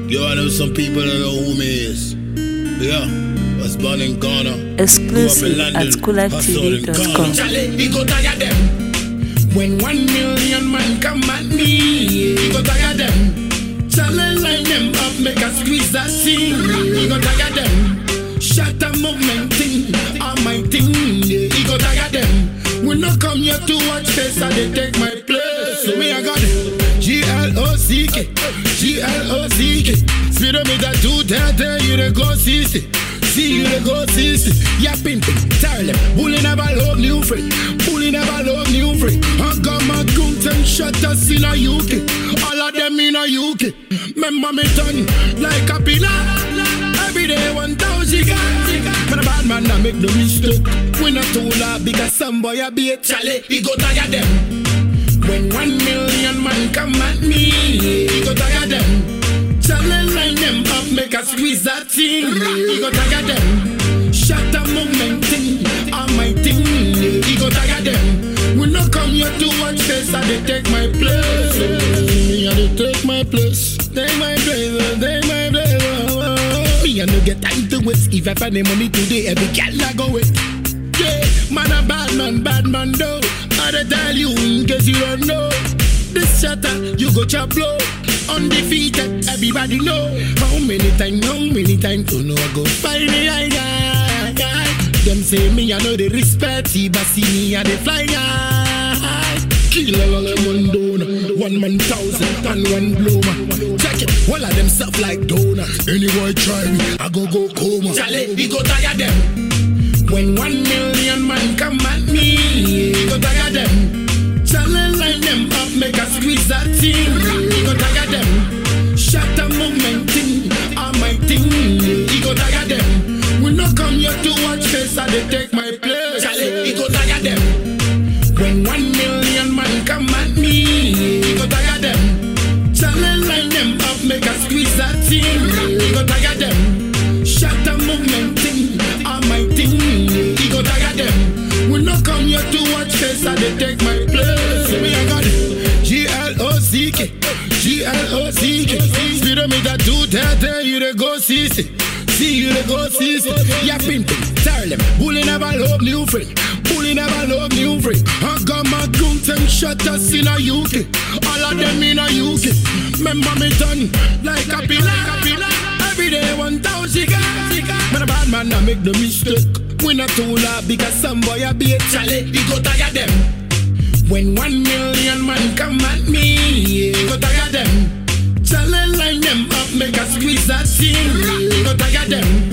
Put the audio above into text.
Yo, I know some people that know who me is. Yeah, was born in Ghana. Exclusive at coolactv.com. Charlie, he go tire them. When 1 million man come at me, he go tire them. Charlie, line them up, make a squeeze that thing. He go tire them. Shut the movement thing, all my thing. He go tire them. We not come here to watch face, and they take my place. So me I got G-L-O-C-K, G-L-O-C-K. Speedometer 230, you the go see. See you the go see. Yeah, pimping, tell them. Bully never love new friend. Bully never love new friend. I got my guns and shot us in a UK. All of them in a UK. Remember me done like a pillar. Every day 1,000 guys. Man a bad man, I make no mistake. We not too loud because some boy a be a Charlie. He go tire them. When 1 million man come at me, he go tire them. Charlie line them up, make a squeeze that thing. He go tire them. Shut the movement thing, all my thing. He go tire them. We not come here to watch face, and they take my place. Me and they take my place. Take my place, take my place. Me and no get time to waste. If I find the money today, every girl I go with. Yeah, man a bad man though. I tell you in case you don't know. This shatter, you go chop blow. Undefeated, everybody know. How many times to know I go find me guy. Them say me I know the respect, but see me I the fly guy. Kill all of them one donor, 1 man 1,000 and 1 bloomer. Check it, all of them stuff like donor. Any boy try me, I go coma. Charlie, he go tire them. When 1 million man come at me, he go tire them. Charlie line them up, make a squeeze that thing. He go tire them. Shut the movement thing, all my thing. He go tire them. We not come here to watch face, and they take my place. Charlie, he go tire them. When 1 million man come at me, he go tire them. Charlie line them up, make a squeeze that thing. He go tire them. Shut the movement thing, all my thing. He go tire them. We not come here to watch face, and they take my place. Me I got G-L-O-C-K, G-L-O-C-K. Speedometer 230, you the go see. See you the go see. Yeah, pimping, tell them. Bully never love new friend. Bully never love new friend. I got my guns and shot us in a UK. All of them in a UK. Remember me done like a pillar. Every day 1,000 guys. Man a bad man, I make the mistake. We not too loud because some boy a be a Charlie. He go tire them. When 1 million man come at me, he go tire them. Charlie line them up, make a squeeze that thing. He go tire them.